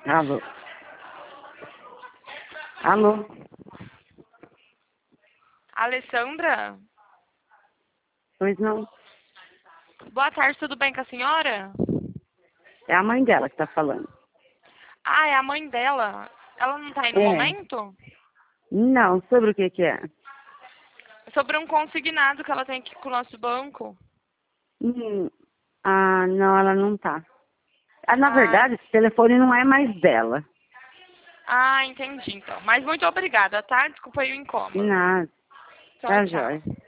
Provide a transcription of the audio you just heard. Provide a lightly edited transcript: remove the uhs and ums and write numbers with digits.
Alô? Alô? Alessandra? Pois não. Boa tarde, tudo bem com a senhora? É a mãe dela que tá falando. Ah, é a mãe dela. Ela não tá aí no É. momento? Não, sobre o que é? Sobre um consignado que ela tem aqui com o nosso banco. Hum, não, ela não tá. Na Ah, verdade, esse telefone não é mais dela. entendi então. Mas muito obrigada, tá? Desculpa aí o incômodo. Nada. Tchau, Tá tchau. jóia.